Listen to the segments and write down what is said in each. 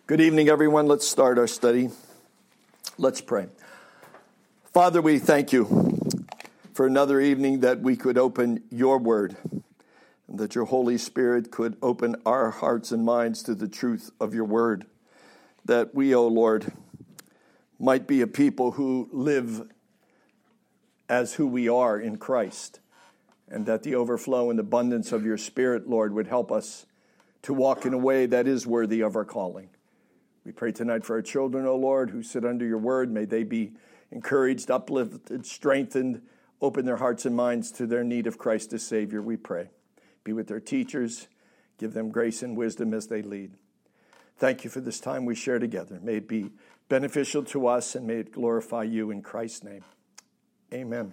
Good evening, everyone. Let's start our study. Let's pray. Father, we thank you for another evening that we could open your word, and that your Holy Spirit could open our hearts and minds to the truth of your word, that we, O Lord, might be a people who live as who we are in Christ, and that the overflow and abundance of your Spirit, Lord, would help us to walk in a way that is worthy of our calling. We pray tonight for our children, O Lord, who sit under your word. May they be encouraged, uplifted, strengthened, open their hearts and minds to their need of Christ as Savior, we pray. Be with their teachers. Give them grace and wisdom as they lead. Thank you for this time we share together. May it be beneficial to us and may it glorify you in Christ's name. Amen.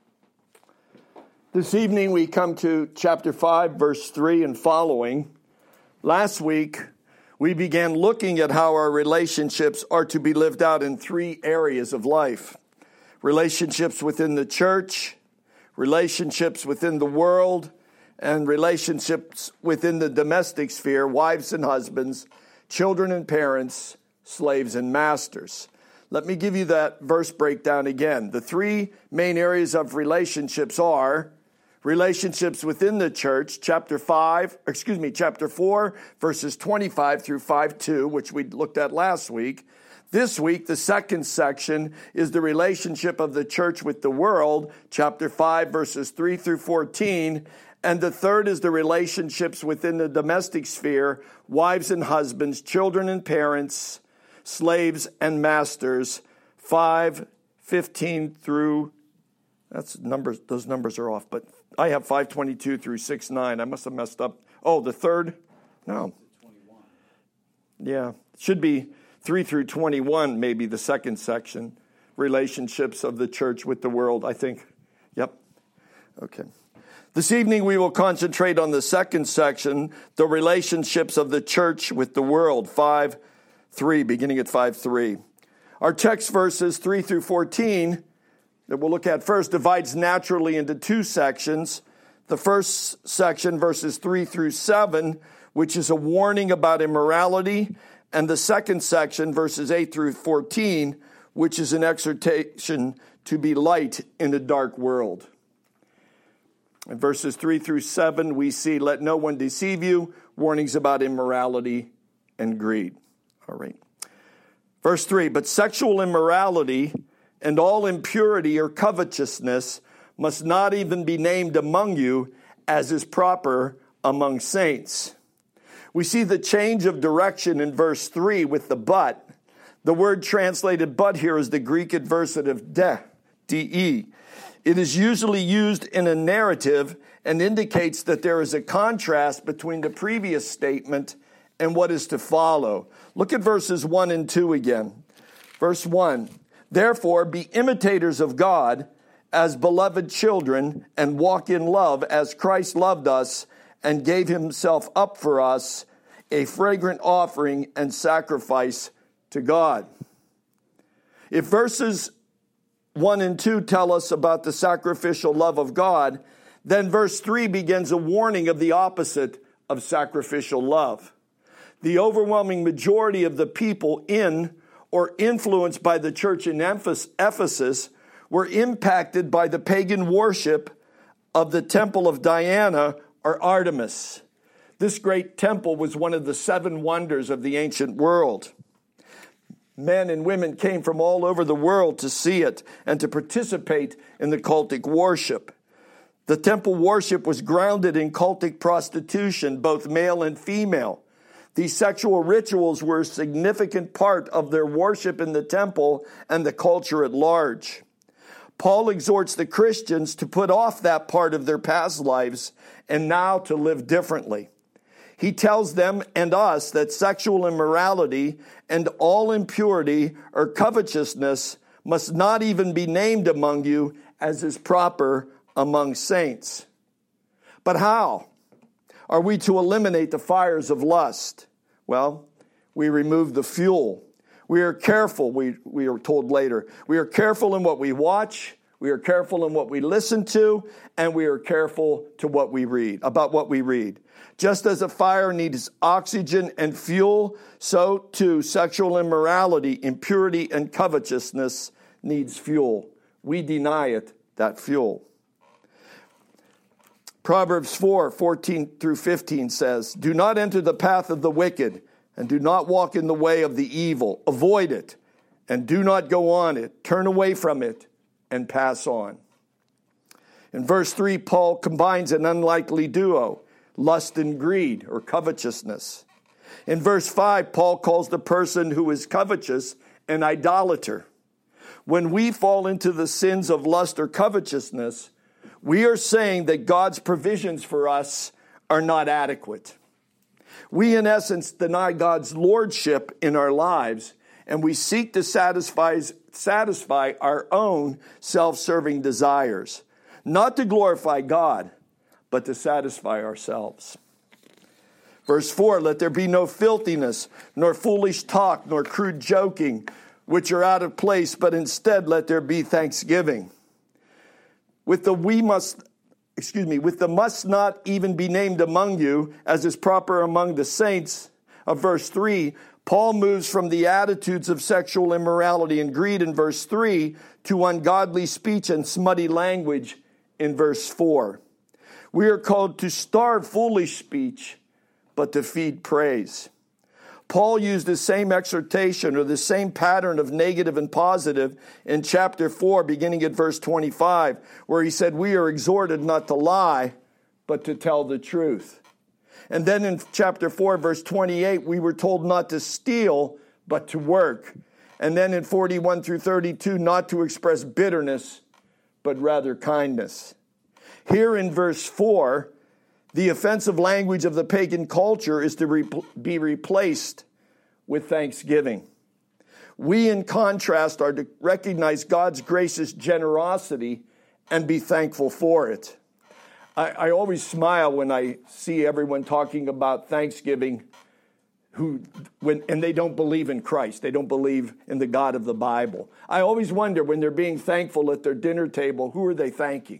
This evening we come to chapter 5, verse 3 and following. Last week, we began looking at how our relationships are to be lived out in three areas of life. Relationships within the church, relationships within the world, and relationships within the domestic sphere, wives and husbands, children and parents, slaves and masters. Let me give you that verse breakdown again. The three main areas of relationships are relationships within the church, chapter 4, verses 25 through 5:2, which we looked at last week. This week, the second section is the relationship of the church with the world, chapter 5, verses 3 through 14. And the third is the relationships within the domestic sphere, wives and husbands, children and parents, slaves and masters, 5:15 through, those numbers are off, but I have 5:22 through 6:9. I must have messed up. Oh, the third? No. 21. Yeah, it should be 3 through 21, maybe the second section. Relationships of the church with the world, I think. Yep. Okay. This evening we will concentrate on the second section, the relationships of the church with the world, 5:3, beginning at 5:3. Our text verses 3 through 14 that we'll look at first divides naturally into two sections. The first section, verses 3 through 7, which is a warning about immorality, and the second section, verses 8 through 14, which is an exhortation to be light in a dark world. In verses 3 through 7, we see, let no one deceive you, warnings about immorality and greed. All right. Verse 3, but sexual immorality and all impurity or covetousness must not even be named among you, as is proper among saints. We see the change of direction in verse 3 with the but. The word translated but here is the Greek adversative de. It is usually used in a narrative and indicates that there is a contrast between the previous statement and what is to follow. Look at verses 1 and 2 again. Verse 1, therefore be imitators of God as beloved children and walk in love as Christ loved us and gave himself up for us, a fragrant offering and sacrifice to God. If verses 1 and 2 tell us about the sacrificial love of God, then verse 3 begins a warning of the opposite of sacrificial love. The overwhelming majority of the people in or influenced by the church in Ephesus were impacted by the pagan worship of the temple of Diana or Artemis. This great temple was one of the 7 wonders of the ancient world. Men and women came from all over the world to see it and to participate in the cultic worship. The temple worship was grounded in cultic prostitution, both male and female. These sexual rituals were a significant part of their worship in the temple and the culture at large. Paul exhorts the Christians to put off that part of their past lives and now to live differently. He tells them and us that sexual immorality and all impurity or covetousness must not even be named among you, as is proper among saints. But how are we to eliminate the fires of lust? Well, we remove the fuel. We are careful, we are told later. We are careful in what we watch, We are careful in what we listen to, and we are careful to what we read, about what we read. Just as a fire needs oxygen and fuel, so too sexual immorality, impurity, and covetousness needs fuel. We deny it that fuel. Proverbs 4:14 through 15 says, "Do not enter the path of the wicked, and do not walk in the way of the evil. Avoid it, and do not go on it. Turn away from it, and pass on." In verse 3, Paul combines an unlikely duo, lust and greed, or covetousness. In verse 5, Paul calls the person who is covetous an idolater. When we fall into the sins of lust or covetousness, we are saying that God's provisions for us are not adequate. We, in essence, deny God's lordship in our lives, and we seek to satisfy our own self-serving desires, not to glorify God, but to satisfy ourselves. Verse 4, "Let there be no filthiness, nor foolish talk, nor crude joking, which are out of place, but instead let there be thanksgiving. With the must not even be named among you, as is proper among the saints," of verse 3, Paul moves from the attitudes of sexual immorality and greed in verse 3 to ungodly speech and smutty language in verse 4. We are called to starve foolish speech, but to feed praise. Paul used the same exhortation or the same pattern of negative and positive in chapter 4, beginning at verse 25, where he said, "We are exhorted not to lie, but to tell the truth." And then in chapter 4, verse 28, we were told not to steal, but to work. And then in 41 through 32, not to express bitterness, but rather kindness. Here in verse 4, the offensive language of the pagan culture is to be replaced with thanksgiving. We, in contrast, are to recognize God's gracious generosity and be thankful for it. I always smile when I see everyone talking about Thanksgiving and they don't believe in Christ. They don't believe in the God of the Bible. I always wonder when they're being thankful at their dinner table, who are they thanking?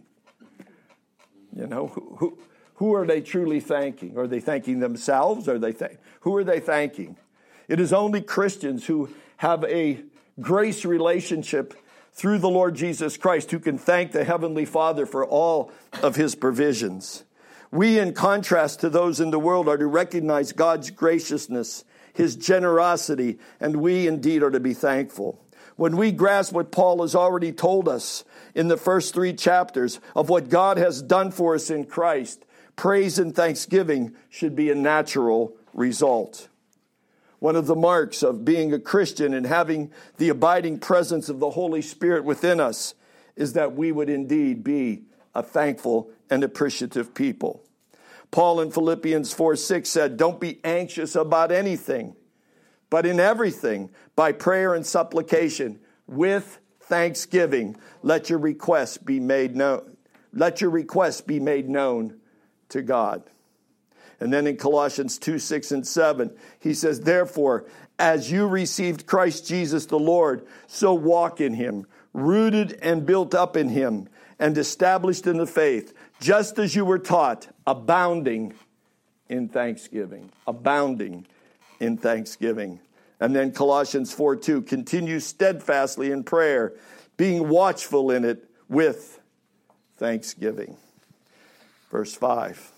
You know, who are they truly thanking? Are they thanking themselves? Who are they thanking? It is only Christians who have a grace relationship through the Lord Jesus Christ who can thank the Heavenly Father for all of his provisions. We, in contrast to those in the world, are to recognize God's graciousness, his generosity, and we indeed are to be thankful. When we grasp what Paul has already told us in the first 3 chapters of what God has done for us in Christ, praise and thanksgiving should be a natural result. One of the marks of being a Christian and having the abiding presence of the Holy Spirit within us is that we would indeed be a thankful and appreciative people. Paul in Philippians 4:6 said, "Don't be anxious about anything, but in everything, by prayer and supplication, with thanksgiving, let your requests be made known. Let your requests be made known to God." And then in Colossians 2:6 and 7, he says, "Therefore, as you received Christ Jesus the Lord, so walk in him, rooted and built up in him, and established in the faith, just as you were taught, abounding in thanksgiving." Abounding in thanksgiving. And then Colossians 4:2, "Continue steadfastly in prayer, being watchful in it with thanksgiving." Verse 5.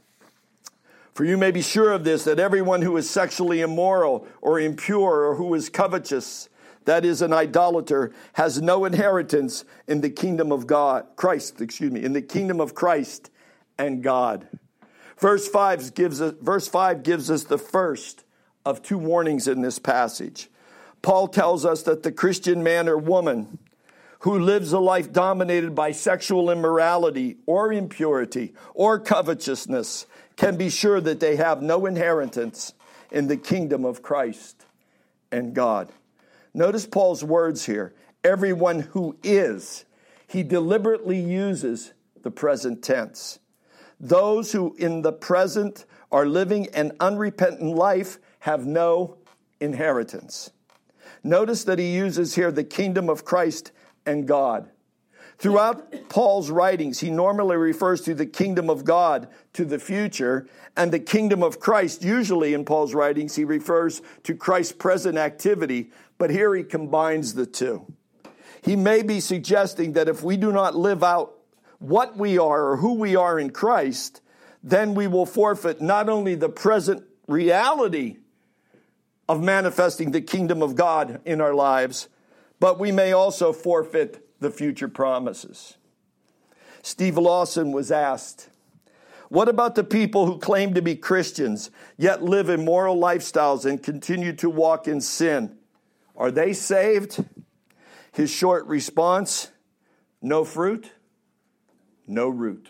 "For you may be sure of this, that everyone who is sexually immoral or impure or who is covetous, that is an idolater, has no inheritance in the kingdom of in the kingdom of Christ and God." Verse 5 gives us the first of 2 warnings in this passage. Paul tells us that the Christian man or woman who lives a life dominated by sexual immorality or impurity or covetousness can be sure that they have no inheritance in the kingdom of Christ and God. Notice Paul's words here. Everyone who is. He deliberately uses the present tense. Those who in the present are living an unrepentant life have no inheritance. Notice that he uses here the kingdom of Christ and God. Throughout Paul's writings, he normally refers to the kingdom of God, to the future, and the kingdom of Christ. Usually in Paul's writings, he refers to Christ's present activity, but here he combines the two. He may be suggesting that if we do not live out what we are or who we are in Christ, then we will forfeit not only the present reality of manifesting the kingdom of God in our lives, but we may also forfeit the future promises. Steve Lawson was asked, what about the people who claim to be Christians, yet live immoral lifestyles and continue to walk in sin? Are they saved? His short response, no fruit, no root.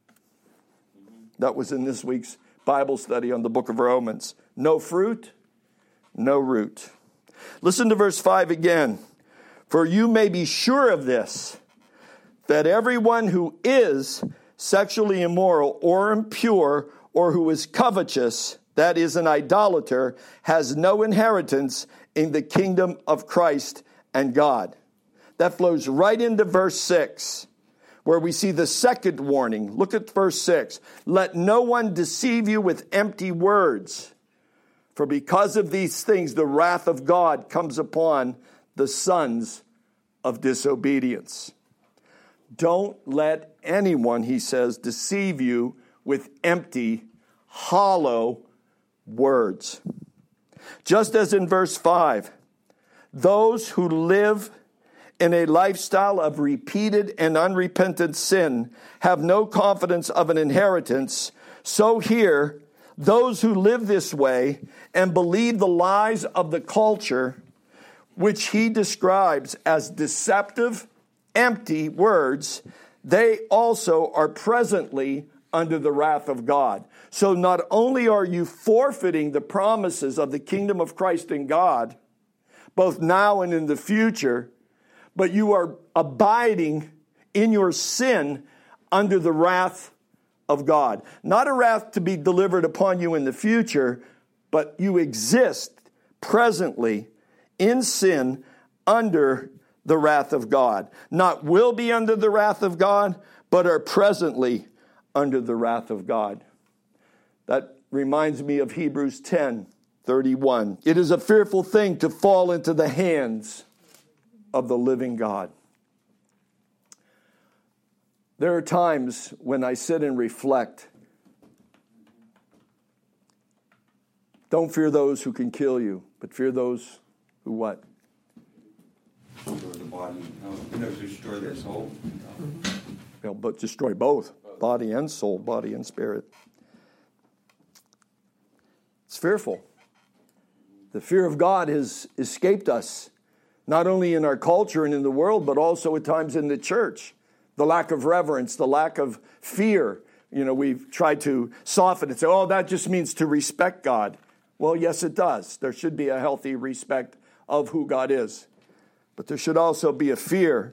That was in this week's Bible study on the book of Romans. No fruit, no root. Listen to verse 5 again. For you may be sure of this, that everyone who is sexually immoral or impure or who is covetous, that is an idolater, has no inheritance in the kingdom of Christ and God. That flows right into verse 6, where we see the second warning. Look at verse 6. Let no one deceive you with empty words, for because of these things the wrath of God comes upon the sons of disobedience. Don't let anyone, he says, deceive you with empty, hollow words. Just as in verse 5, those who live in a lifestyle of repeated and unrepentant sin have no confidence of an inheritance, so here, those who live this way and believe the lies of the culture, which he describes as deceptive, empty words, they also are presently under the wrath of God. So not only are you forfeiting the promises of the kingdom of Christ and God, both now and in the future, but you are abiding in your sin under the wrath of God. Not a wrath to be delivered upon you in the future, but you exist presently in sin under the wrath of God. Not will be under the wrath of God, but are presently under the wrath of God. That reminds me of Hebrews 10:31. It is a fearful thing to fall into the hands of the living God. There are times when I sit and reflect. Don't fear those who can kill you, but fear those who what? Destroy the body. No, destroy their soul. Well, but destroy both, body and soul, body and spirit. It's fearful. The fear of God has escaped us, not only in our culture and in the world, but also at times in the church. The lack of reverence, the lack of fear. We've tried to soften it, say, oh, that just means to respect God. Well, yes, it does. There should be a healthy respect of who God is. But there should also be a fear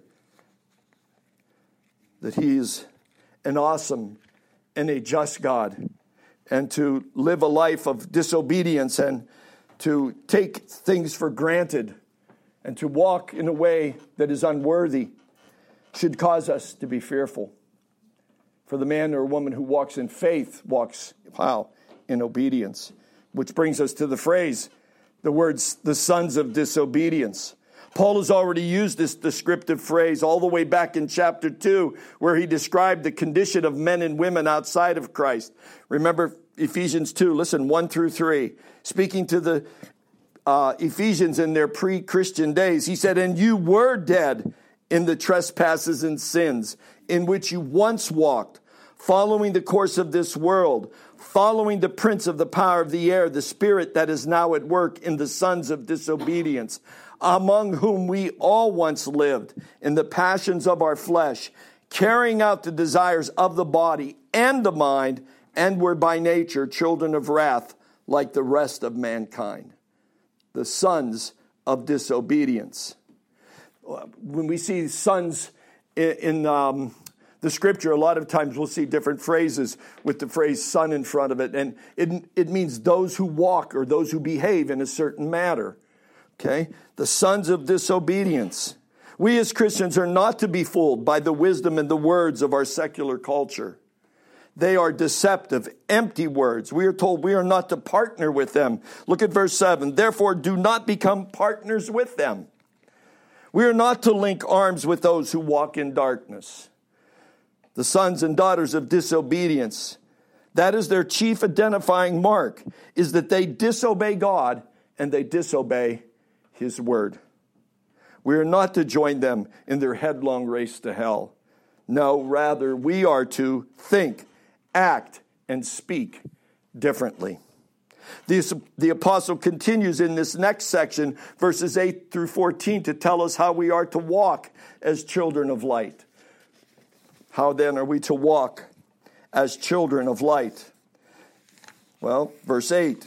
that He's an awesome and a just God. And to live a life of disobedience and to take things for granted and to walk in a way that is unworthy should cause us to be fearful. For the man or woman who walks in faith walks, in obedience. Which brings us to the phrase, the words, the sons of disobedience. Paul has already used this descriptive phrase all the way back in chapter 2, where he described the condition of men and women outside of Christ. Remember Ephesians 2, listen, 1 through 3. Speaking to the Ephesians in their pre-Christian days, he said, and you were dead in the trespasses and sins in which you once walked, following the course of this world, following the prince of the power of the air, the spirit that is now at work in the sons of disobedience, among whom we all once lived in the passions of our flesh, carrying out the desires of the body and the mind, and were by nature children of wrath like the rest of mankind. The sons of disobedience. When we see sons in the scripture, a lot of times we'll see different phrases with the phrase son in front of it. And it means those who walk or those who behave in a certain manner. Okay? The sons of disobedience. We as Christians are not to be fooled by the wisdom and the words of our secular culture. They are deceptive, empty words. We are told we are not to partner with them. Look at verse 7. Therefore, do not become partners with them. We are not to link arms with those who walk in darkness. The sons and daughters of disobedience, that is their chief identifying mark, is that they disobey God and they disobey his word. We are not to join them in their headlong race to hell. No, rather, we are to think, act, and speak differently. The apostle continues in this next section, verses 8 through 14, to tell us how we are to walk as children of light. How then are we to walk as children of light? Well, verse 8,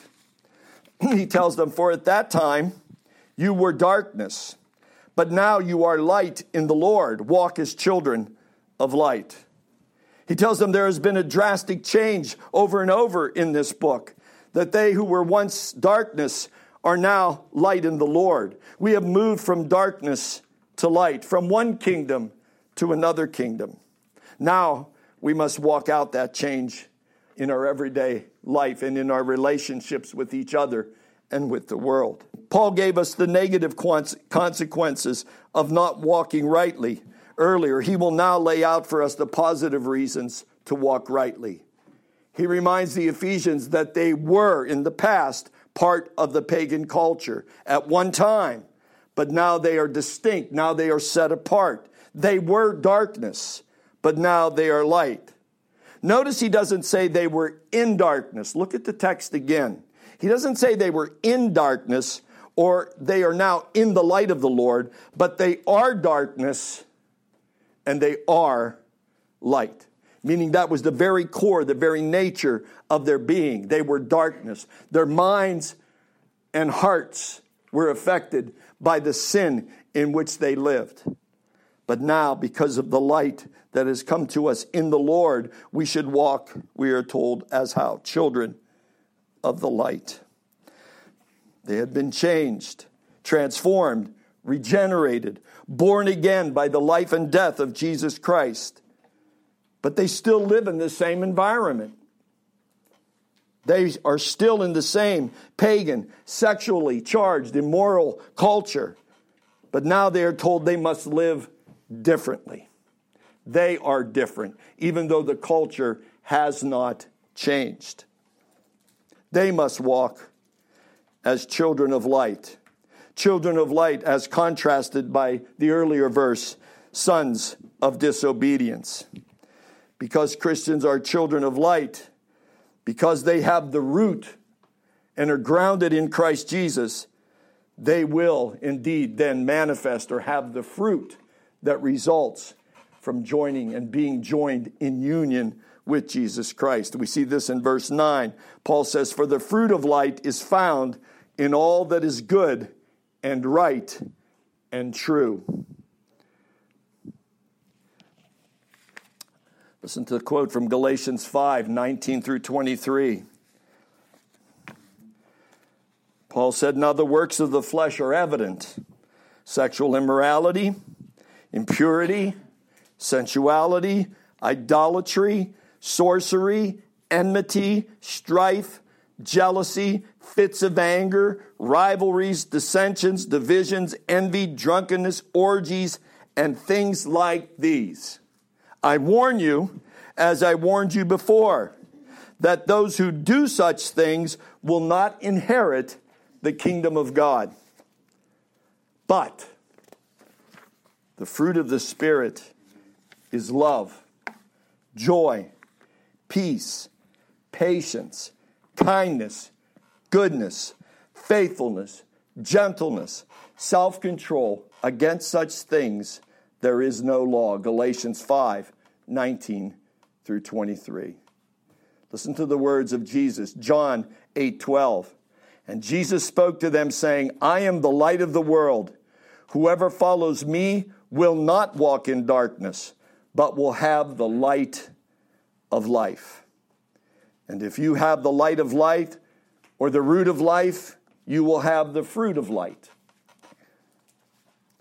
he tells them, for at that time you were darkness, but now you are light in the Lord. Walk as children of light. He tells them there has been a drastic change over and over in this book, that they who were once darkness are now light in the Lord. We have moved from darkness to light, from one kingdom to another kingdom. Now we must walk out that change in our everyday life and in our relationships with each other and with the world. Paul gave us the negative consequences of not walking rightly earlier. He will now lay out for us the positive reasons to walk rightly. He reminds the Ephesians that they were, in the past, part of the pagan culture at one time, but now they are distinct. Now they are set apart. They were darkness, but now they are light. Notice he doesn't say they were in darkness. Look at the text again. He doesn't say they were in darkness or they are now in the light of the Lord, but they are darkness and they are light. Meaning that was the very core, the very nature of their being. They were darkness. Their minds and hearts were affected by the sin in which they lived. But now, because of the light that has come to us in the Lord, we should walk, we are told, as how? Children of the light. They had been changed, transformed, regenerated, born again by the life and death of Jesus Christ. But they still live in the same environment. They are still in the same pagan, sexually charged, immoral culture. But now they are told they must live differently. They are different, even though the culture has not changed. They must walk as children of light. Children of light as contrasted by the earlier verse, sons of disobedience. Because Christians are children of light, because they have the root and are grounded in Christ Jesus, they will indeed then manifest or have the fruit that results from joining and being joined in union with Jesus Christ. We see this in verse 9. Paul says, for the fruit of light is found in all that is good and right and true. Listen to the quote from Galatians 5, 19 through 23. Paul said, now the works of the flesh are evident: sexual immorality, impurity, sensuality, idolatry, sorcery, enmity, strife, jealousy, fits of anger, rivalries, dissensions, divisions, envy, drunkenness, orgies, and things like these. I warn you, as I warned you before, that those who do such things will not inherit the kingdom of God. But the fruit of the Spirit is love, joy, peace, patience, kindness, goodness, faithfulness, gentleness, self-control. Against such things there is no law. Galatians 5, 19 through 23. Listen to the words of Jesus. John 8, 12. And Jesus spoke to them, saying, I am the light of the world. Whoever follows me will not walk in darkness, but will have the light of life. And if you have the light of light, or the root of life, you will have the fruit of light.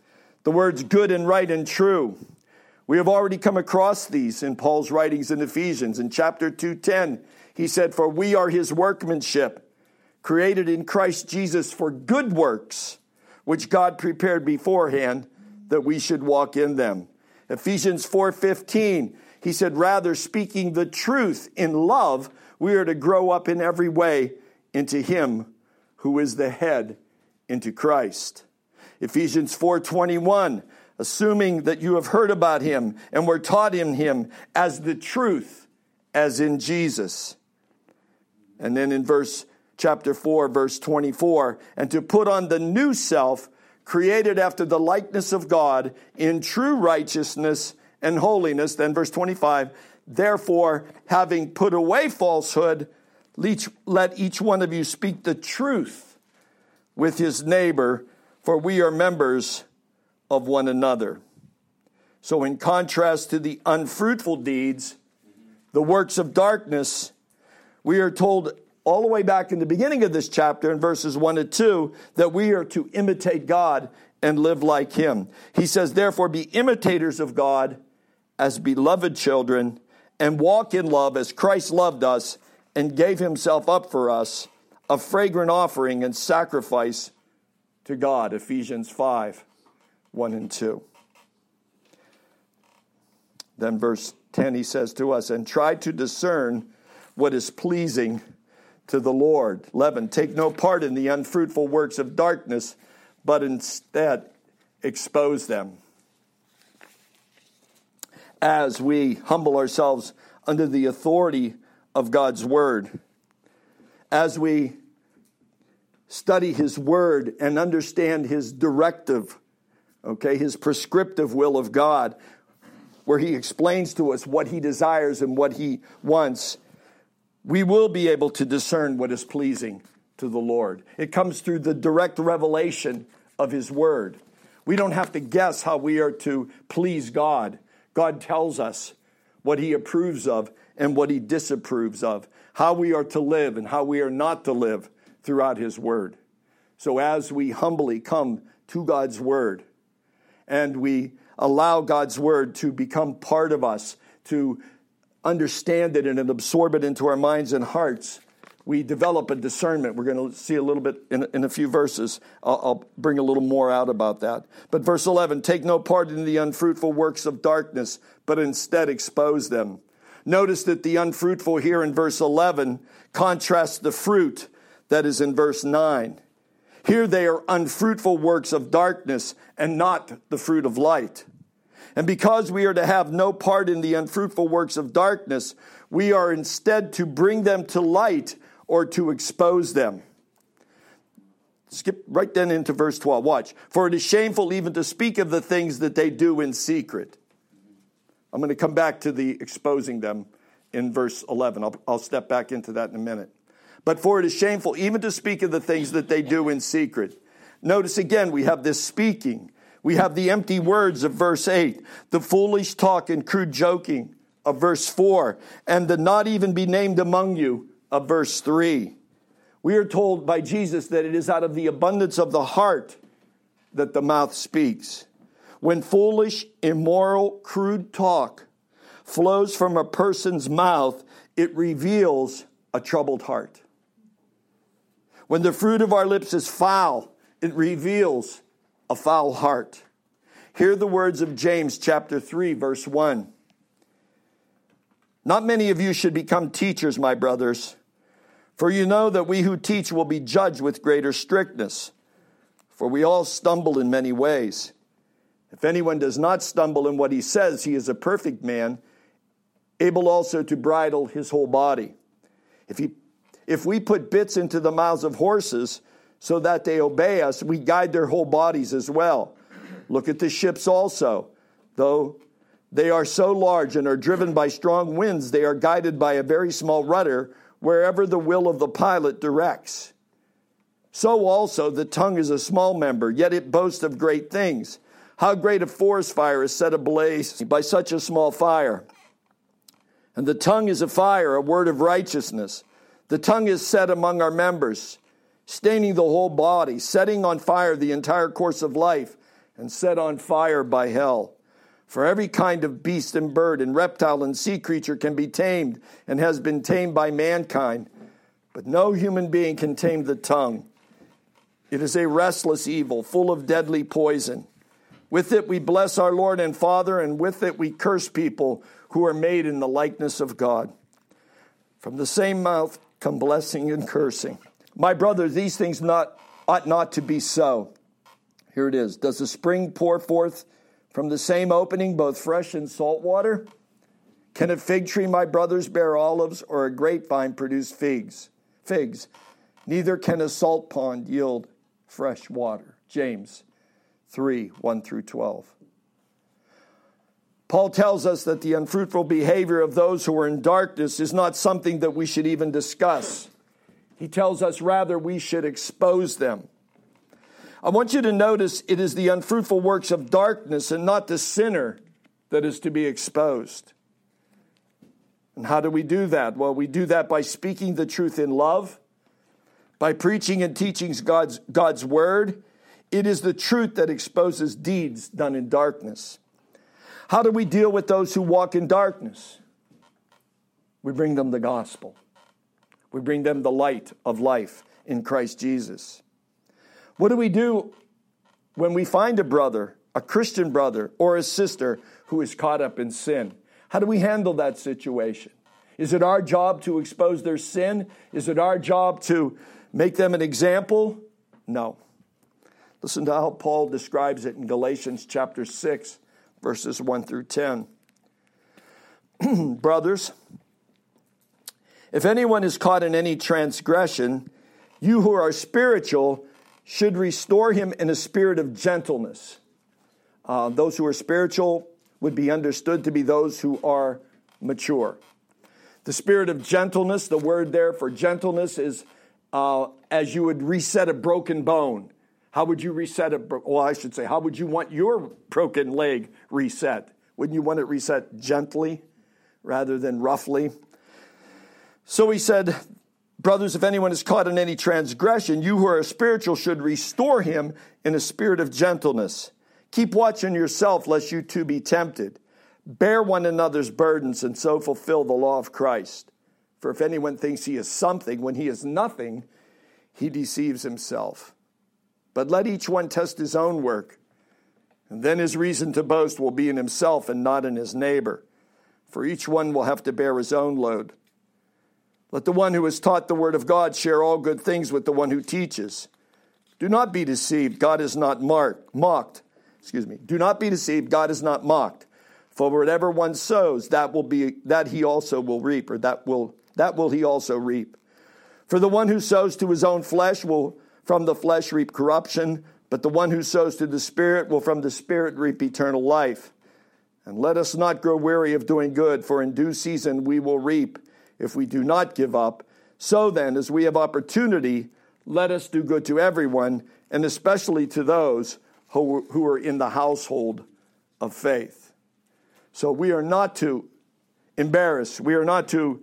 The words good and right and true. We have already come across these in Paul's writings in Ephesians. In chapter 2:10, he said, "For we are his workmanship, created in Christ Jesus for good works, which God prepared beforehand that we should walk in them." Ephesians 4:15, he said, "Rather, speaking the truth in love, we are to grow up in every way into him who is the head, into Christ." Ephesians 4:21, assuming that you have heard about him and were taught in him as the truth, as in Jesus. And then in chapter 4, verse 24, "And to put on the new self, created after the likeness of God, in true righteousness and holiness." Then verse 25, "Therefore, having put away falsehood, let each one of you speak the truth with his neighbor, for we are members of one another." So in contrast to the unfruitful deeds, the works of darkness, we are told all the way back in the beginning of this chapter in verses 1 and 2 that we are to imitate God and live like him. He says, "Therefore be imitators of God as beloved children, and walk in love as Christ loved us and gave himself up for us, a fragrant offering and sacrifice to God." Ephesians 5, 1 and 2. Then verse 10, he says to us, "And try to discern what is pleasing to the Lord." 11, "Take no part in the unfruitful works of darkness, but instead expose them." As we humble ourselves under the authority of God's word, as we study his word and understand his directive, his prescriptive will of God, where he explains to us what he desires and what he wants, we will be able to discern what is pleasing to the Lord. It comes through the direct revelation of his word. We don't have to guess how we are to please God. God tells us what he approves of and what he disapproves of, how we are to live and how we are not to live throughout his word. So as we humbly come to God's word and we allow God's word to become part of us, to understand it and absorb it into our minds and hearts, we develop a discernment. We're going to see a little bit in a few verses. I'll bring a little more out about that. But verse 11, "Take no part in the unfruitful works of darkness, but instead expose them." Notice that the unfruitful here in verse 11 contrasts the fruit that is in verse 9. Here they are unfruitful works of darkness and not the fruit of light. And because we are to have no part in the unfruitful works of darkness, we are instead to bring them to light or to expose them. Skip right then into verse 12. Watch. "For it is shameful even to speak of the things that they do in secret." I'm going to come back to the exposing them in verse 11. I'll step back into that in a minute. "But for it is shameful even to speak of the things that they do in secret." Notice again, we have this speaking. We have the empty words of verse 8, the foolish talk and crude joking of verse 4, and the not even be named among you of verse 3. We are told by Jesus that it is out of the abundance of the heart that the mouth speaks. When foolish, immoral, crude talk flows from a person's mouth, it reveals a troubled heart. When the fruit of our lips is foul, it reveals a foul heart. Hear the words of James chapter 3, verse 1. "Not many of you should become teachers, my brothers, for you know that we who teach will be judged with greater strictness. For we all stumble in many ways. If anyone does not stumble in what he says, he is a perfect man, able also to bridle his whole body. If we put bits into the mouths of horses so that they obey us, we guide their whole bodies as well. Look at the ships also. Though they are so large and are driven by strong winds, they are guided by a very small rudder wherever the will of the pilot directs. So also the tongue is a small member, yet it boasts of great things. How great a forest fire is set ablaze by such a small fire. And the tongue is a fire, a word of righteousness. The tongue is set among our members, staining the whole body, setting on fire the entire course of life, and set on fire by hell. For every kind of beast and bird and reptile and sea creature can be tamed and has been tamed by mankind, but no human being can tame the tongue. It is a restless evil, full of deadly poison. With it we bless our Lord and Father, and with it we curse people who are made in the likeness of God. From the same mouth come blessing and cursing. My brothers, these things ought not to be so. Here it is. Does the spring pour forth from the same opening both fresh and salt water? Can a fig tree, my brothers, bear olives, or a grapevine produce figs? Neither can a salt pond yield fresh water. James 3, 1 through 12. Paul tells us that the unfruitful behavior of those who are in darkness is not something that we should even discuss. He tells us rather we should expose them. I want you to notice it is the unfruitful works of darkness and not the sinner that is to be exposed. And how do we do that? Well, we do that by speaking the truth in love, by preaching and teaching God's word. It is the truth that exposes deeds done in darkness. How do we deal with those who walk in darkness? We bring them the gospel. We bring them the light of life in Christ Jesus. What do we do when we find a brother, a Christian brother, or a sister who is caught up in sin? How do we handle that situation? Is it our job to expose their sin? Is it our job to make them an example? No. Listen to how Paul describes it in Galatians chapter 6, verses 1 through 10. Brothers, if anyone is caught in any transgression, you who are spiritual should restore him in a spirit of gentleness. Those who are spiritual would be understood to be those who are mature. The spirit of gentleness, the word there for gentleness is as you would reset a broken bone. How would you reset how would you want your broken leg reset? Wouldn't you want it reset gently rather than roughly? So he said, brothers, if anyone is caught in any transgression, you who are spiritual should restore him in a spirit of gentleness. Keep watch on yourself, lest you too be tempted. Bear one another's burdens, and so fulfill the law of Christ. For if anyone thinks he is something when he is nothing, he deceives himself. But let each one test his own work, and then his reason to boast will be in himself and not in his neighbor. For each one will have to bear his own load. Let the one who has taught the word of God share all good things with the one who teaches. Do not be deceived, God is not mocked. Do not be deceived, God is not mocked. For whatever one sows, that he also will reap, or that will he also reap. For the one who sows to his own flesh will from the flesh reap corruption, but the one who sows to the Spirit will from the Spirit reap eternal life. And let us not grow weary of doing good, for in due season we will reap if we do not give up. So then, as we have opportunity, let us do good to everyone, and especially to those who are in the household of faith. So we are not to embarrass. We are not to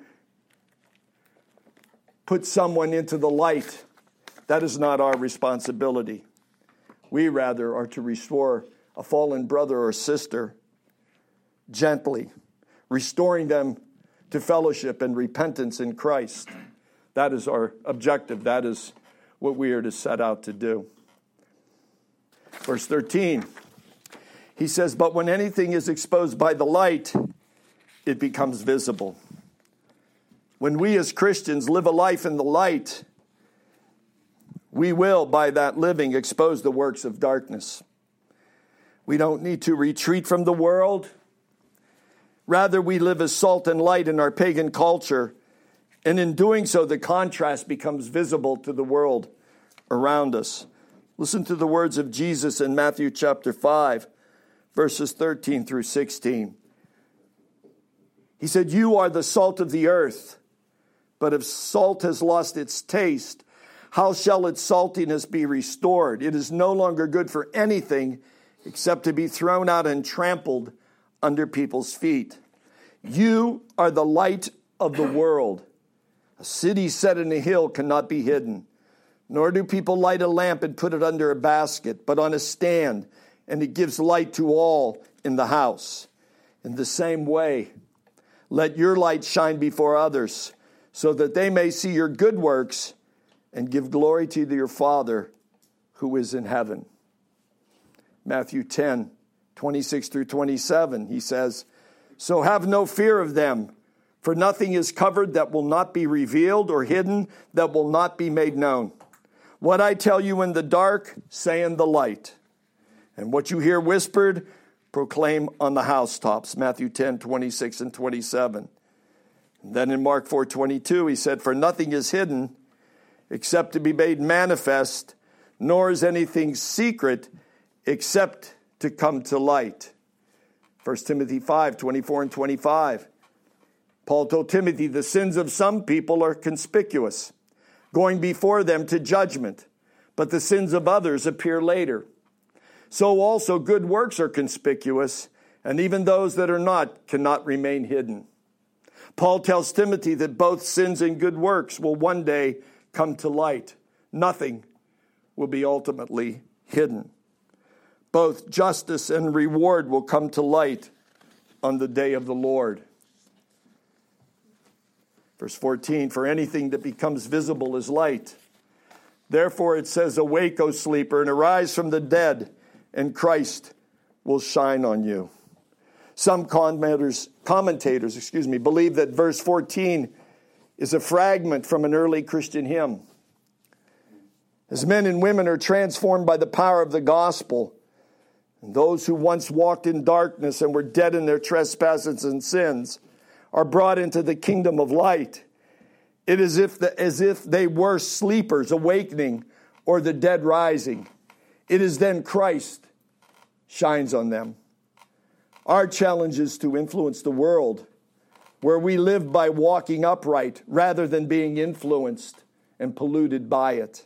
put someone into the light. That is not our responsibility. We rather are to restore a fallen brother or sister gently, restoring them to fellowship and repentance in Christ. That is our objective. That is what we are to set out to do. Verse 13, he says, but when anything is exposed by the light, it becomes visible. When we as Christians live a life in the light, we will, by that living, expose the works of darkness. We don't need to retreat from the world. Rather, we live as salt and light in our pagan culture. And in doing so, the contrast becomes visible to the world around us. Listen to the words of Jesus in Matthew chapter 5, verses 13 through 16. He said, you are the salt of the earth, but if salt has lost its taste, how shall its saltiness be restored? It is no longer good for anything except to be thrown out and trampled under people's feet. You are the light of the world. A city set in a hill cannot be hidden, nor do people light a lamp and put it under a basket, but on a stand, and it gives light to all in the house. In the same way, let your light shine before others, so that they may see your good works and give glory to your Father who is in heaven. Matthew 10, 26 through 27, he says, so have no fear of them, for nothing is covered that will not be revealed, or hidden that will not be made known. What I tell you in the dark, say in the light. And what you hear whispered, proclaim on the housetops. Matthew 10, 26 and 27. And then in Mark 4, 22, he said, for nothing is hidden except to be made manifest, nor is anything secret except to come to light. 1 Timothy 5, 24 and 25. Paul told Timothy, the sins of some people are conspicuous, going before them to judgment, but the sins of others appear later. So also good works are conspicuous, and even those that are not cannot remain hidden. Paul tells Timothy that both sins and good works will one day come to light. Nothing will be ultimately hidden. Both justice and reward will come to light on the day of the Lord. Verse 14, for anything that becomes visible is light. Therefore it says, awake, O sleeper, and arise from the dead, and Christ will shine on you. Some commentators believe that verse 14 is a fragment from an early Christian hymn. As men and women are transformed by the power of the gospel, and those who once walked in darkness and were dead in their trespasses and sins are brought into the kingdom of light. It is as if they were sleepers awakening or the dead rising. It is then Christ shines on them. Our challenge is to influence the world where we live by walking upright rather than being influenced and polluted by it.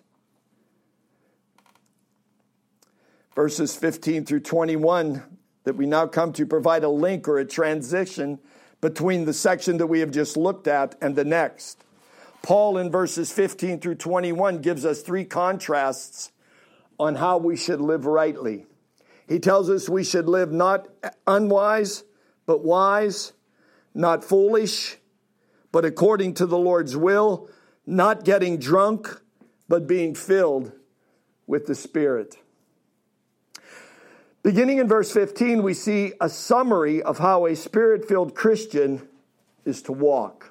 Verses 15 through 21 that we now come to provide a link or a transition between the section that we have just looked at and the next. Paul in verses 15 through 21 gives us three contrasts on how we should live rightly. He tells us we should live not unwise, but wise, not foolish, but according to the Lord's will, not getting drunk, but being filled with the Spirit. Beginning in verse 15, we see a summary of how a Spirit-filled Christian is to walk.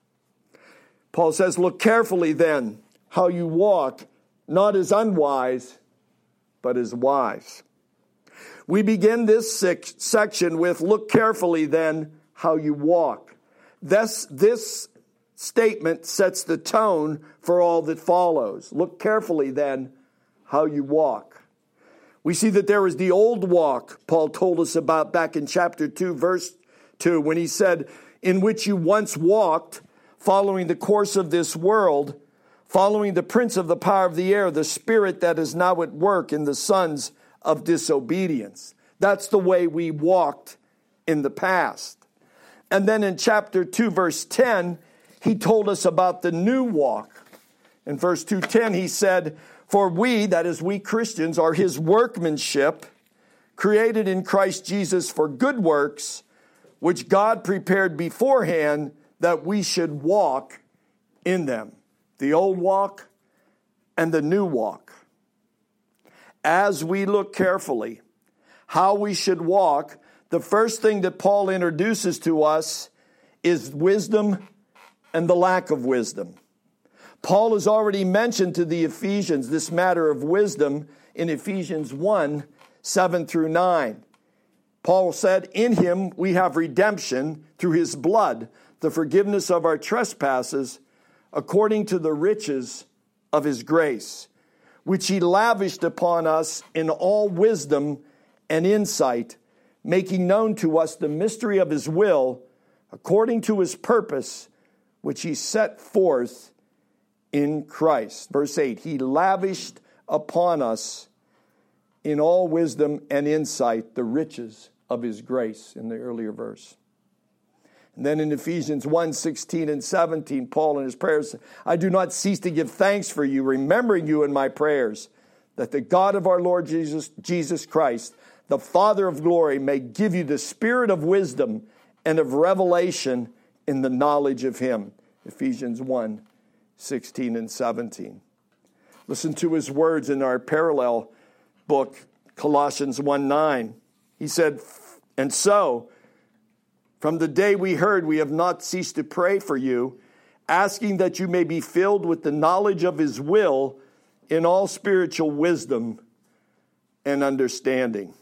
Paul says, look carefully then how you walk, not as unwise, but as wise. We begin this section with, look carefully then how you walk. This statement sets the tone for all that follows. Look carefully then how you walk. We see that there is the old walk Paul told us about back in chapter 2, verse 2, when he said, in which you once walked, following the course of this world, following the prince of the power of the air, the spirit that is now at work in the sons of disobedience. That's the way we walked in the past. And then in chapter 2, verse 10, he told us about the new walk. In verse 2:10, he said, for we, that is we Christians, are his workmanship, created in Christ Jesus for good works, which God prepared beforehand that we should walk in them. The old walk and the new walk. As we look carefully how we should walk, the first thing that Paul introduces to us is wisdom and the lack of wisdom. Paul has already mentioned to the Ephesians this matter of wisdom in Ephesians 1, 7 through 9. Paul said, in him we have redemption through his blood, the forgiveness of our trespasses, according to the riches of his grace, which he lavished upon us in all wisdom and insight, making known to us the mystery of his will, according to his purpose, which he set forth in Christ. Verse 8, he lavished upon us in all wisdom and insight the riches of his grace in the earlier verse. And then in Ephesians 1, 16 and 17, Paul in his prayers, I do not cease to give thanks for you, remembering you in my prayers, that the God of our Lord Jesus Christ, the Father of glory, may give you the spirit of wisdom and of revelation in the knowledge of him. Ephesians 1:16 and 17. Listen to his words in our parallel book, Colossians 1:9. He said, and so, from the day we heard, we have not ceased to pray for you, asking that you may be filled with the knowledge of his will in all spiritual wisdom and understanding.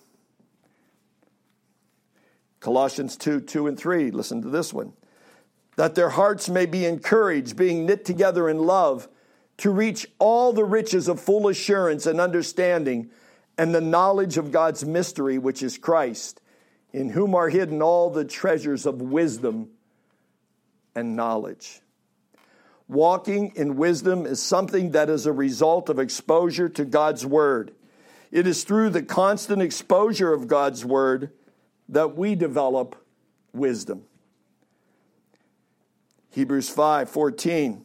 Colossians 2:2 and 3. Listen to this one. That their hearts may be encouraged, being knit together in love, to reach all the riches of full assurance and understanding and the knowledge of God's mystery, which is Christ, in whom are hidden all the treasures of wisdom and knowledge. Walking in wisdom is something that is a result of exposure to God's word. It is through the constant exposure of God's word that we develop wisdom. Hebrews 5:14.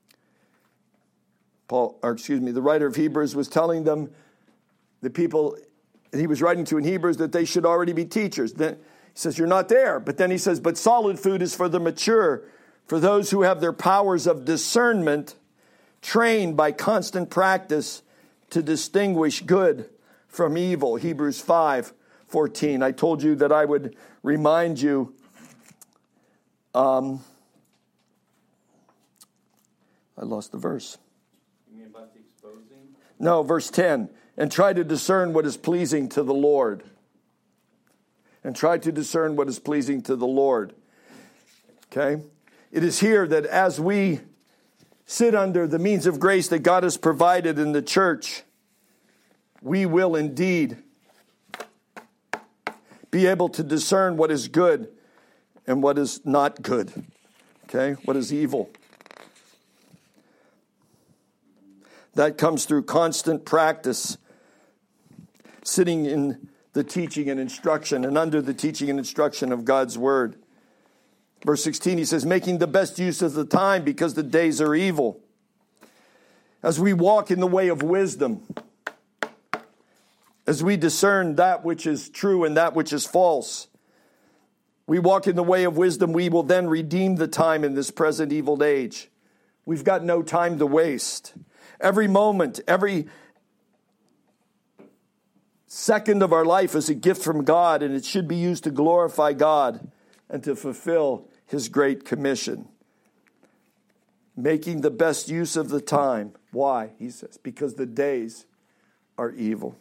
The writer of Hebrews was telling them, the people he was writing to in Hebrews, that they should already be teachers. Then he says, you're not there. But then he says, but solid food is for the mature, for those who have their powers of discernment trained by constant practice to distinguish good from evil. Hebrews 5:14. I told you that I would remind you. I lost the verse. You mean about the exposing? No, verse 10. And try to discern what is pleasing to the Lord. And try to discern what is pleasing to the Lord. Okay? It is here that as we sit under the means of grace that God has provided in the church, we will indeed be able to discern what is good and what is not good. Okay? What is evil. That comes through constant practice, sitting in the teaching and instruction and under the teaching and instruction of God's word. Verse 16, he says, making the best use of the time because the days are evil. As we walk in the way of wisdom, as we discern that which is true and that which is false, we walk in the way of wisdom, we will then redeem the time in this present evil age. We've got no time to waste. Every moment, every second of our life is a gift from God, and it should be used to glorify God and to fulfill his great commission. Making the best use of the time. Why? He says, because the days are evil.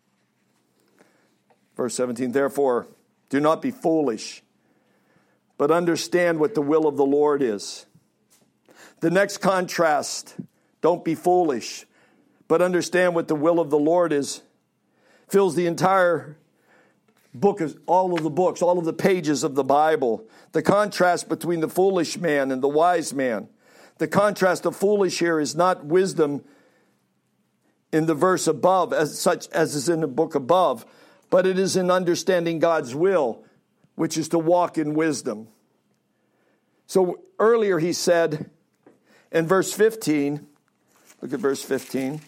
Verse 17, therefore, do not be foolish, but understand what the will of the Lord is. The next contrast, don't be foolish, but understand what the will of the Lord is, fills the entire book, all of the books, all of the pages of the Bible. The contrast between the foolish man and the wise man. The contrast of foolish here is not wisdom in the verse above, as such as is in the book above, but it is in understanding God's will, which is to walk in wisdom. So earlier he said in verse 15, look at verse 15.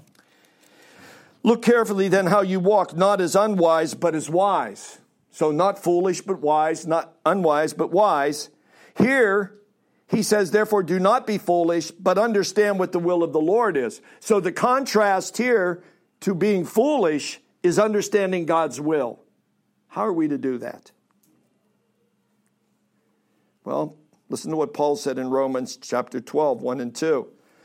Look carefully then how you walk, not as unwise, but as wise. So not foolish, but wise, not unwise, but wise. Here, he says, therefore, do not be foolish, but understand what the will of the Lord is. So the contrast here to being foolish is understanding God's will. How are we to do that? Well, listen to what Paul said in Romans chapter 12, 1 and 2.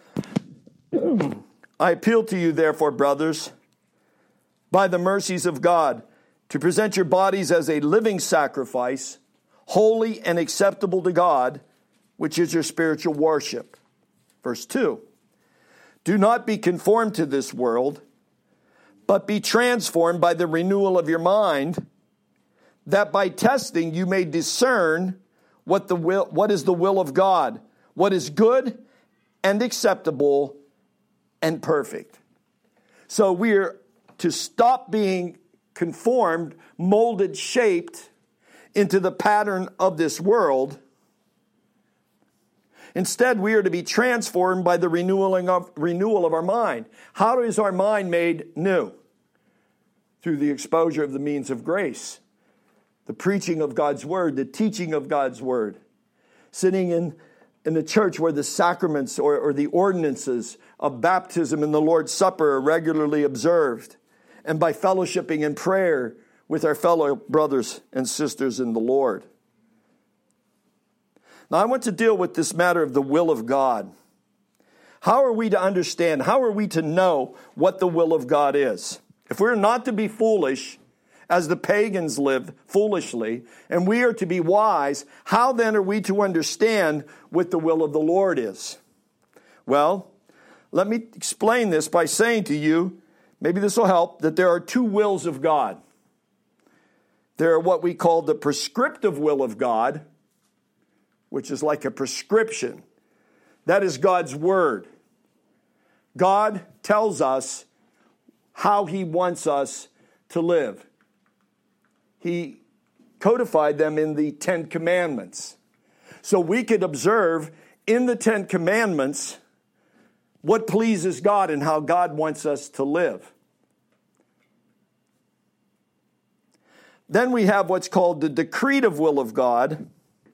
I appeal to you, therefore, brothers, by the mercies of God, to present your bodies as a living sacrifice, holy and acceptable to God, which is your spiritual worship. Verse 2. Do not be conformed to this world, but be transformed by the renewal of your mind, that by testing you may discern what is the will of God, what is good and acceptable and perfect. So we're to stop being conformed, molded, shaped into the pattern of this world. Instead, we are to be transformed by the renewal of our mind. How is our mind made new? through the exposure of the means of grace, the preaching of God's word, the teaching of God's word, sitting in the church where the sacraments or the ordinances of baptism and the Lord's Supper are regularly observed, and by fellowshipping in prayer with our fellow brothers and sisters in the Lord. Now, I want to deal with this matter of the will of God. How are we to understand, how are we to know what the will of God is? If we're not to be foolish, as the pagans lived foolishly, and we are to be wise, how then are we to understand what the will of the Lord is? Well, let me explain this by saying to you, maybe this will help, that there are two wills of God. There are what we call the prescriptive will of God, which is like a prescription. That is God's word. God tells us how he wants us to live. He codified them in the Ten Commandments. So we could observe in the Ten Commandments what pleases God and how God wants us to live. Then we have what's called the decretive will of God,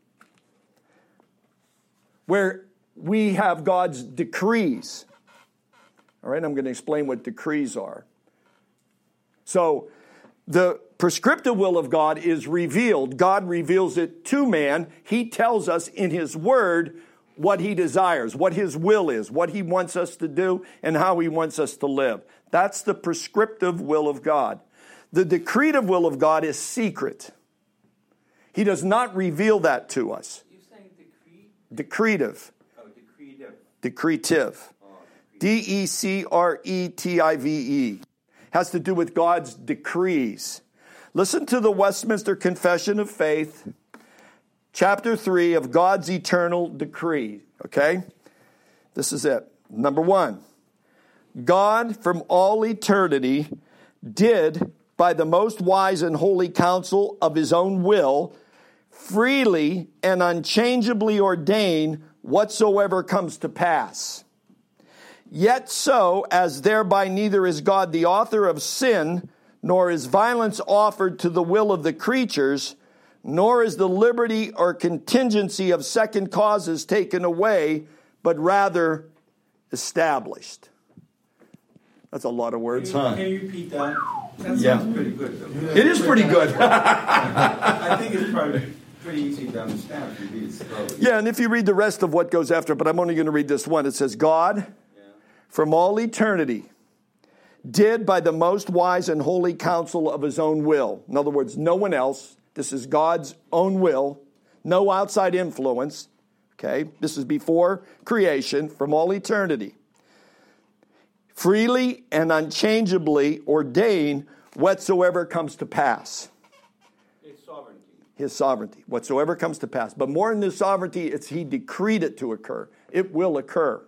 where we have God's decrees. All right, I'm going to explain what decrees are. So, the prescriptive will of God is revealed. God reveals it to man. He tells us in his word what he desires, what his will is, what he wants us to do, and how he wants us to live. That's the prescriptive will of God. The decretive will of God is secret. He does not reveal that to us. You're saying decree? Decretive. Oh, decretive. Decretive. D-E-C-R-E-T-I-V-E. Has to do with God's decrees. Listen to the Westminster Confession of Faith, chapter 3 of God's eternal decree. Okay? This is it. Number 1. God from all eternity did, by the most wise and holy counsel of his own will, freely and unchangeably ordain whatsoever comes to pass. Yet so, as thereby neither is God the author of sin, nor is violence offered to the will of the creatures, nor is the liberty or contingency of second causes taken away, but rather established. That's a lot of words, huh? Can you repeat that? That sounds pretty good, though. It is pretty good. I think it's probably pretty easy to understand if you read it slowly. Yeah, and if you read the rest of what goes after, but I'm only going to read this one. It says, God, from all eternity, did by the most wise and holy counsel of his own will. In other words, no one else. This is God's own will. No outside influence. Okay, this is before creation, from all eternity. Freely and unchangeably ordain whatsoever comes to pass. His sovereignty. His sovereignty. Whatsoever comes to pass. But more than his sovereignty, it's he decreed it to occur. It will occur.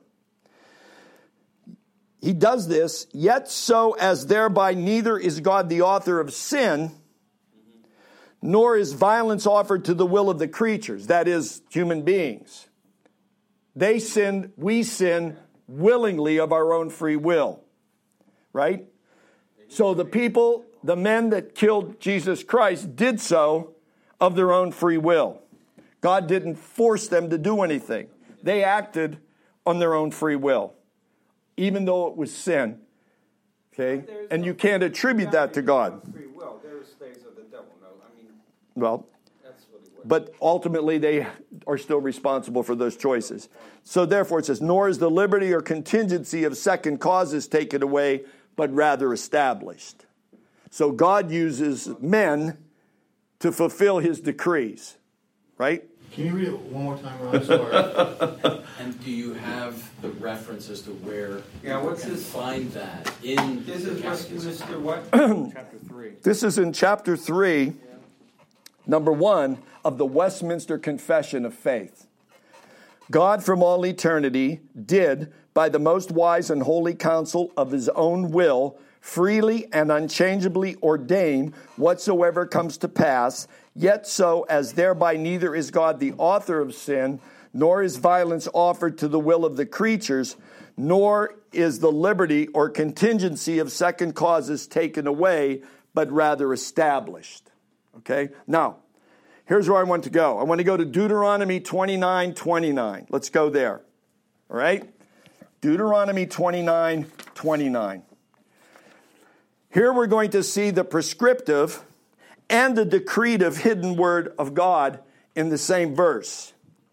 He does this, yet so as thereby neither is God the author of sin, nor is violence offered to the will of the creatures, that is, human beings. They sin, we sin willingly of our own free will, right? So the people, the men that killed Jesus Christ did so of their own free will. God didn't force them to do anything. They acted on their own free will, even though it was sin. Okay? And you can't attribute that to God. Free will. They're slaves of the devil. No, I mean, well, that's what it was. but ultimately they are still responsible for those choices. So therefore it says, nor is the liberty or contingency of second causes taken away, but rather established. So God uses men to fulfill his decrees, right? Can you read it one more time, Ron? Sorry. And do you have the reference as to where what's you can this? find that in This the is catechism? Westminster what? Chapter 3. This is in chapter 3, number 1 of the Westminster Confession of Faith. God from all eternity did, by the most wise and holy counsel of his own will, freely and unchangeably ordain whatsoever comes to pass, yet so as thereby neither is God the author of sin, nor is violence offered to the will of the creatures, nor is the liberty or contingency of second causes taken away, but rather established. Okay? Now, here's where I want to go. I want to go to Deuteronomy 29:29. Let's go there. All right? Deuteronomy 29:29. Here we're going to see the prescriptive and the decretive hidden word of God in the same verse.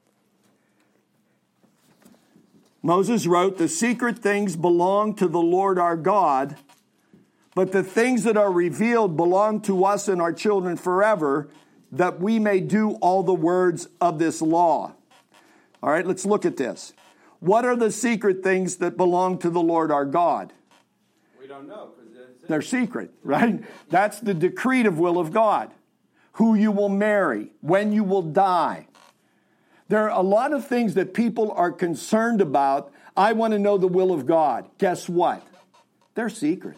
Moses wrote, "The secret things belong to the Lord our God, but the things that are revealed belong to us and our children forever, that we may do all the words of this law." All right, let's look at this. What are the secret things that belong to the Lord our God? We don't know. They're secret, right? That's the decretive will of God. Who you will marry, when you will die. There are a lot of things that people are concerned about. I want to know the will of God. Guess what? They're secret.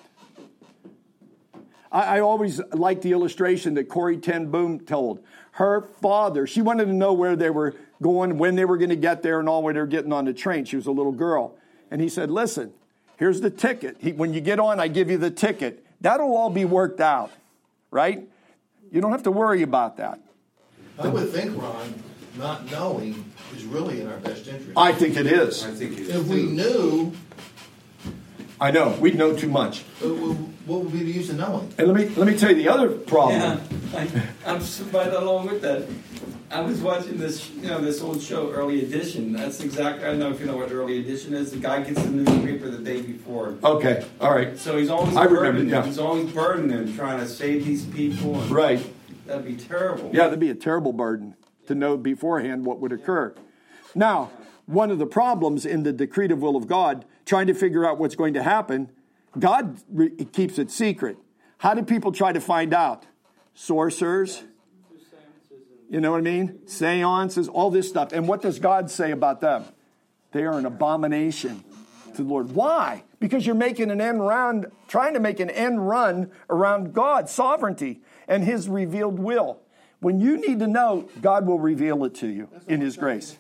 I always like the illustration that Corrie ten Boom told. Her father, she wanted to know where they were going, when they were going to get there, and all when they were getting on the train. She was a little girl. And he said, "Listen, here's the ticket. When you get on, I give you the ticket. That'll all be worked out, right? You don't have to worry about that." I would think, Ron, not knowing is really in our best interest. I think it is. I think it If is. we knew, I know. We'd know too much. what would be the use of knowing? And let me tell you the other problem. Yeah, I'm right along with that. I was watching this, this old show, Early Edition. That's exactly, I don't know if you know what Early Edition is. The guy gets the newspaper the day before. Okay, all right. So he's always I remember, burdening yeah. He's always burdening them, trying to save these people. And Right. That'd be terrible. Yeah, that'd be a terrible burden to know beforehand what would occur. Now, one of the problems in the decretive will of God, trying to figure out what's going to happen, God keeps it secret. How do people try to find out? Sorcerers. You know what I mean? Seances, all this stuff. And what does God say about them? They are an abomination to the Lord. Why? Because you're making an end round, trying to make an end run around God's sovereignty and His revealed will. When you need to know, God will reveal it to you in His grace.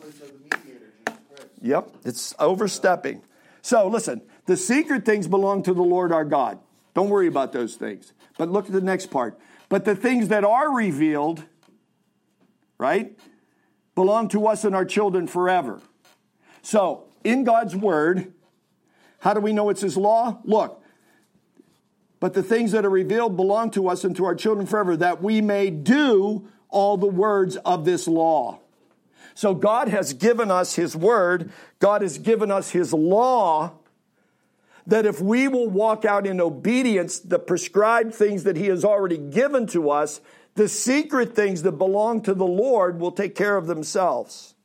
Yep, it's overstepping. So listen, the secret things belong to the Lord our God. Don't worry about those things. But look at the next part. But the things that are revealed, right, belong to us and our children forever. So, in God's word, how do we know it's His law? Look, but the things that are revealed belong to us and to our children forever, that we may do all the words of this law. So God has given us His word. God has given us His law, that if we will walk out in obedience, the prescribed things that He has already given to us, the secret things that belong to the Lord will take care of themselves.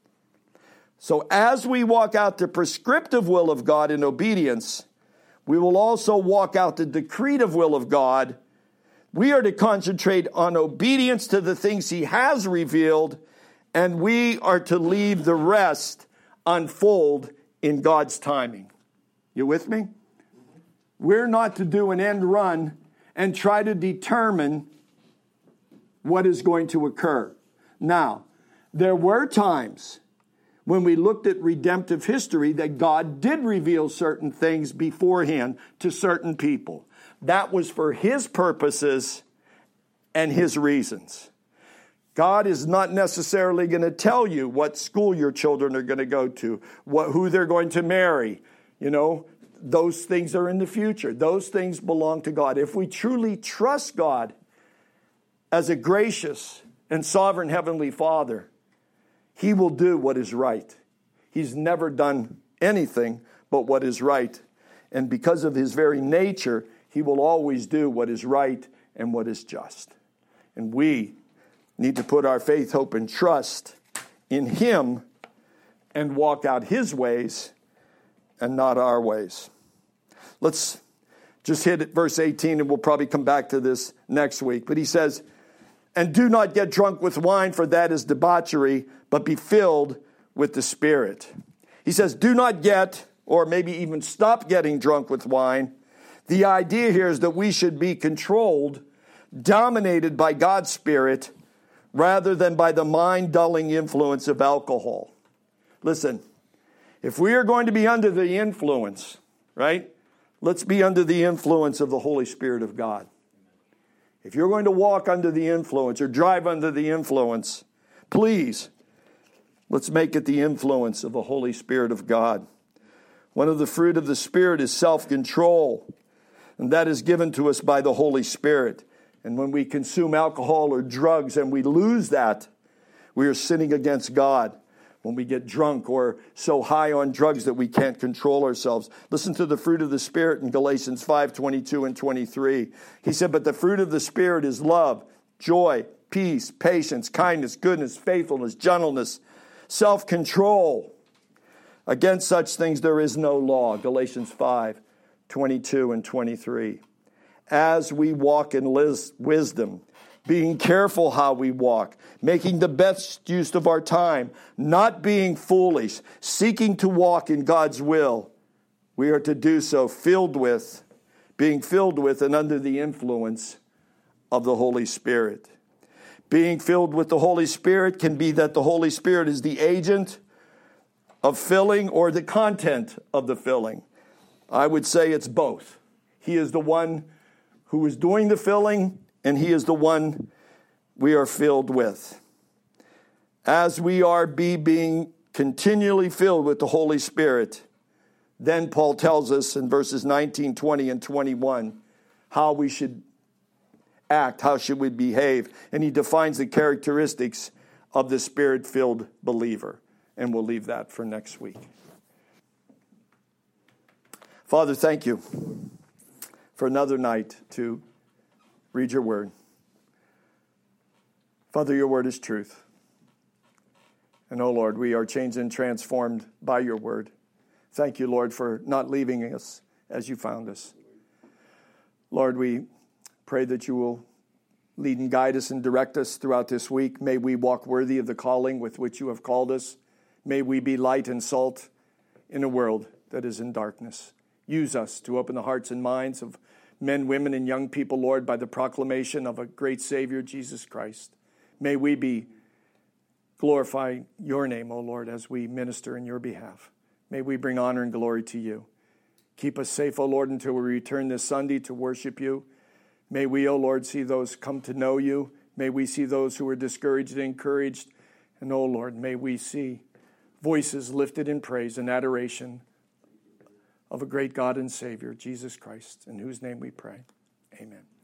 So as we walk out the prescriptive will of God in obedience, we will also walk out the decretive will of God. We are to concentrate on obedience to the things He has revealed, and we are to leave the rest unfold in God's timing. You with me? We're not to do an end run and try to determine what is going to occur. Now, there were times when we looked at redemptive history that God did reveal certain things beforehand to certain people. That was for His purposes and His reasons. God is not necessarily going to tell you what school your children are going to go to, who they're going to marry. You know, those things are in the future. Those things belong to God. If we truly trust God as a gracious and sovereign Heavenly Father, He will do what is right. He's never done anything but what is right. And because of His very nature, He will always do what is right and what is just. And we need to put our faith, hope, and trust in Him and walk out His ways and not our ways. Let's just hit it, verse 18, and we'll probably come back to this next week. But he says, "And do not get drunk with wine, for that is debauchery, but be filled with the Spirit." He says, do not get, or maybe even stop getting drunk with wine. The idea here is that we should be controlled, dominated by God's Spirit, rather than by the mind-dulling influence of alcohol. Listen, if we are going to be under the influence, right, let's be under the influence of the Holy Spirit of God. If you're going to walk under the influence or drive under the influence, please, let's make it the influence of the Holy Spirit of God. One of the fruit of the Spirit is self-control, and that is given to us by the Holy Spirit. And when we consume alcohol or drugs and we lose that, we are sinning against God. When we get drunk or so high on drugs that we can't control ourselves. Listen to the fruit of the Spirit in Galatians 5:22 and 23. He said, but the fruit of the Spirit is love, joy, peace, patience, kindness, goodness, faithfulness, gentleness, self-control. Against such things there is no law. Galatians 5:22 and 23. As we walk in wisdom, being careful how we walk, making the best use of our time, not being foolish, seeking to walk in God's will. We are to do so being filled with and under the influence of the Holy Spirit. Being filled with the Holy Spirit can be that the Holy Spirit is the agent of filling or the content of the filling. I would say it's both. He is the one who is doing the filling, and he is the one we are filled with. As we are being continually filled with the Holy Spirit, then Paul tells us in verses 19, 20, and 21 how we should act, how should we behave. And he defines the characteristics of the Spirit-filled believer. And we'll leave that for next week. Father, thank you for another night to read your word. Father, your word is truth. And, oh, Lord, we are changed and transformed by your word. Thank you, Lord, for not leaving us as you found us. Lord, we pray that you will lead and guide us and direct us throughout this week. May we walk worthy of the calling with which you have called us. May we be light and salt in a world that is in darkness. Use us to open the hearts and minds of men, women, and young people, Lord, by the proclamation of a great Savior, Jesus Christ. May we be glorifying your name, O Lord, as we minister in your behalf. May we bring honor and glory to you. Keep us safe, O Lord, until we return this Sunday to worship you. May we, O Lord, see those come to know you. May we see those who are discouraged and encouraged. And, O Lord, may we see voices lifted in praise and adoration of a great God and Savior, Jesus Christ, in whose name we pray. Amen.